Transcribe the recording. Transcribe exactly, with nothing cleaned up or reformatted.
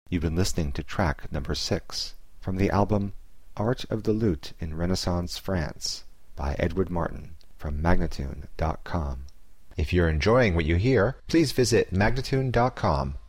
You've been listening to track number six from the album Art of the Lute in Renaissance France by Edward Martin from Magnatune dot com. If you're enjoying what you hear, please visit Magnatune dot com